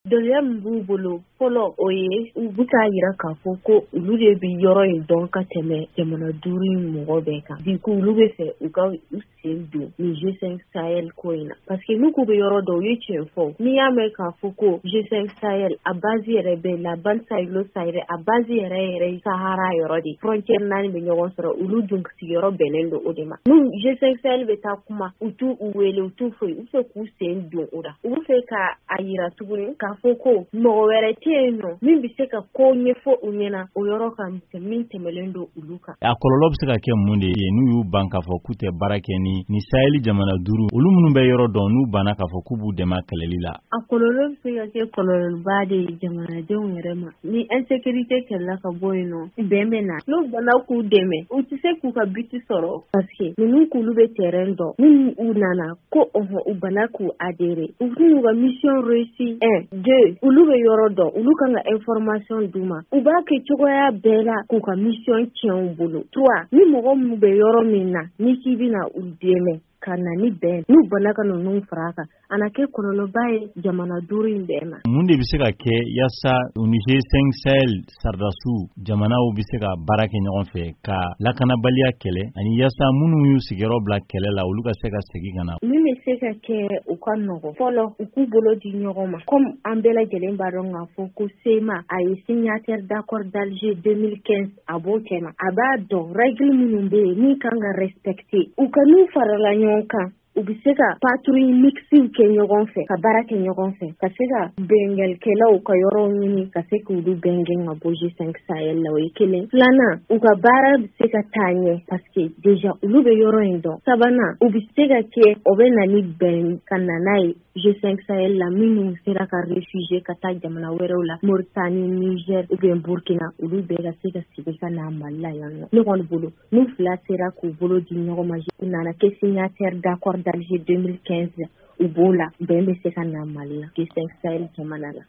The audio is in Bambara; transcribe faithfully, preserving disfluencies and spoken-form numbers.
dɔnniya min b'u bolo fɔlɔ o ye u bɛ k'a yira k'a fɔ ko olu de bɛ yɔrɔ in dɔn ka tɛmɛ jamana duuru in mɔgɔ bɛɛ kan bi ko olu bɛ fɛ u ka u sen don ni G cinq Sahel ko in na parce que n'u k'u bɛ yɔrɔ dɔn u ye tiɲɛ fɔ n'i y'a mɛn k'a fɔ ko G cinq Sahel a base yɛrɛ bɛ la Bande Sahelo-Sahel a base yɛrɛ yɛrɛ Sahara yɔrɔ de frontière naani bɛ ɲɔgɔn sɔrɔ olu dun sigiyɔrɔ bɛnnen don o de ma n'u G cinq Sahel bɛ taa kuma u t'u u wele u t'u foyi u fɛ k'u sen don o la u bɛ fɛ ka a yira tuguni k'a fɔ ko mɔgɔ wɛrɛ tɛ yen nɔ min bɛ se ka ko ɲɛfɔ u ɲɛna o yɔrɔ kan min tɛmɛlen don olu kan. A kɔlɔlɔ bɛ se ka kɛ mun de ye n'u y'u ban k'a fɔ k'u tɛ baara kɛ ni ni Sahel jamana duuru olu minnu bɛ yɔrɔ dɔn n'u banna k'a fɔ k'u b'u dɛmɛ kɛlɛli la. A kɔlɔlɔ bɛ se ka kɛ kɔlɔlɔba de ye jamanadenw yɛrɛ ma ni insécurité kɛlɛla ka bɔ yen nɔ bɛn bɛ na n'u banna k'u dɛmɛ u tɛ se k'u ka biti sɔrɔ parce que ninnu k'olu bɛ terrain dɔn ni u nana ko ɔhɔn u banna k'u adhérer u k'u ka mission réussi un deux olu bɛ yɔrɔ dɔn olu kan ka information d'u ma u b'a kɛ cogoya bɛɛ la k'u ka mission tiɲɛ u bolo trois ni mɔgɔ minnu bɛ yɔrɔ min na ni k'i bɛna u dɛmɛ ka na ni bɛn n'u banna ka ninnu fara a kan a na kɛ kɔlɔlɔba ye jamana duuru in bɛɛ ma. Mun de bɛ se ka kɛ yaasa u ni G cinq Sahel sardasiw jamanaw bɛ se ka baara kɛ ɲɔgɔn fɛ ka lakanabaliya kɛlɛ ani yaasa minnu y'u sigiyɔrɔ bila kɛlɛ la olu ka se ka segin ka na. Min bɛ se ka kɛ u ka nɔgɔ fɔlɔ u k'u bolo di ɲɔgɔn ma comme an bɛɛ lajɛlen b'a dɔn k'a fɔ ko SEMA a ye signataire d'accord d'Alger deux mille quinze a b'o kɛ na a b'a dɔn règle minnu bɛ yen min kan ka respecter u ka n'u farala ɲɔgɔn kan u bɛ se ka patrouille mixiw kɛ ɲɔgɔn fɛ ka baara kɛ ɲɔgɔn fɛ ka se ka bɛngalikɛlaw ka yɔrɔw ɲini ka se k'olu bɛngɛn ka bɔ G cinq Sahel la o ye kelen filanan u ka baara bɛ se ka taa ɲɛ parce que déjà olu bɛ yɔrɔ in dɔn sabanan u bɛ se ka kɛ o bɛ na ni bɛn ka na n'a ye G cinq Sahel la minnu sera ka réfugié ka taa jamana wɛrɛw la Mauritanie Niger ou bien Burkina olu bɛɛ ka se ka sigi ka na Mali la yan nɔ ne kɔni bolo n'u fila sera k'u bolo di ɲɔgɔn ma u nana kɛ signataire d'accord d'Alger deux mille quinze u b'o la bɛn bɛ se ka na Mali la G cinq Sahel jamana la.